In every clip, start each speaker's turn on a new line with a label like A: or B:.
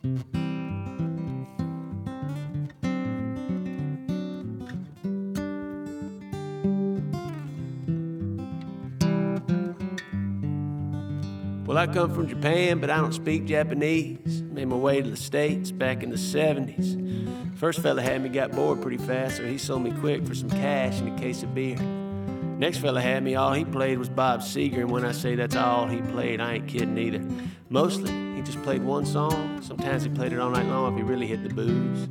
A: Well, I come from Japan, but I don't speak Japanese. Made my way to the States back in the 70s. First fella had me got bored pretty fast, so he sold me quick for some cash and a case of beer. Next fella had me, all he played was Bob Seger, and when I say that's all he played, I ain't kidding either. Mostly, he just played one song. Sometimes he played it all night long if he really hit the booze.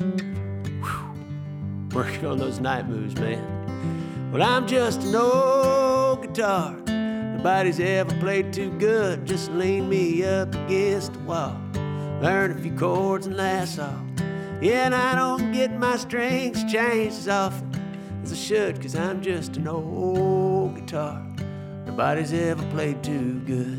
A: Whew. Working on those night moves, man. Well, I'm just an old guitar. Nobody's ever played too good. Just lean me up against the wall. Learn a few chords and that's all. Yeah, and I don't get my strings changed as often as I should, 'cause I'm just an old guitar. Nobody's ever played too good.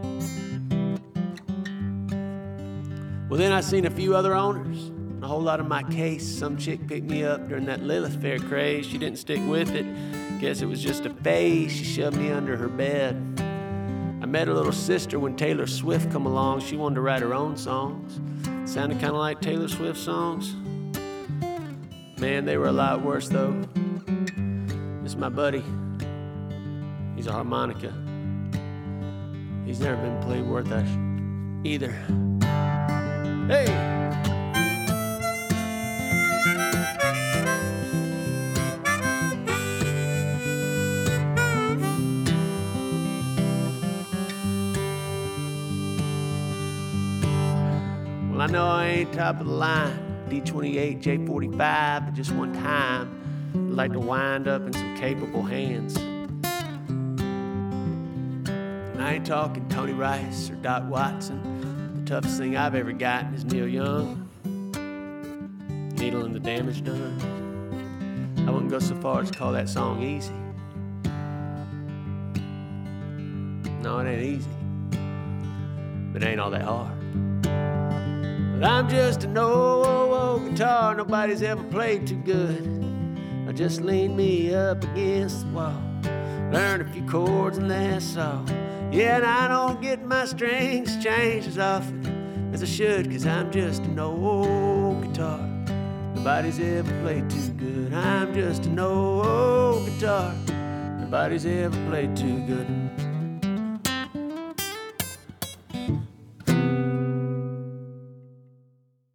A: Well, then I seen a few other owners, a whole lot of my case. Some chick picked me up during that Lilith Fair craze. She didn't stick with it. Guess it was just a phase. She shoved me under her bed. I met her little sister when Taylor Swift come along. She wanted to write her own songs. Sounded kind of like Taylor Swift songs. Man, they were a lot worse though. This is my buddy. He's a harmonica. He's never been played worth a either. Hey! Well, I know I ain't top of the line, D28, J45, but just one time, I'd like to wind up in some capable hands. And I ain't talking Tony Rice or Doc Watson. The toughest thing I've ever gotten is Neil Young. Needle and the Damage Done. I wouldn't go so far as to call that song easy. No, it ain't easy, but it ain't all that hard. But I'm just an old guitar nobody's ever played too good. I just lean me up against the wall, learn a few chords and that's all. Yeah, and I don't get my strings changed as often as I should, 'cause I'm just an old guitar nobody's ever played too good. I'm just an old guitar nobody's ever played too good.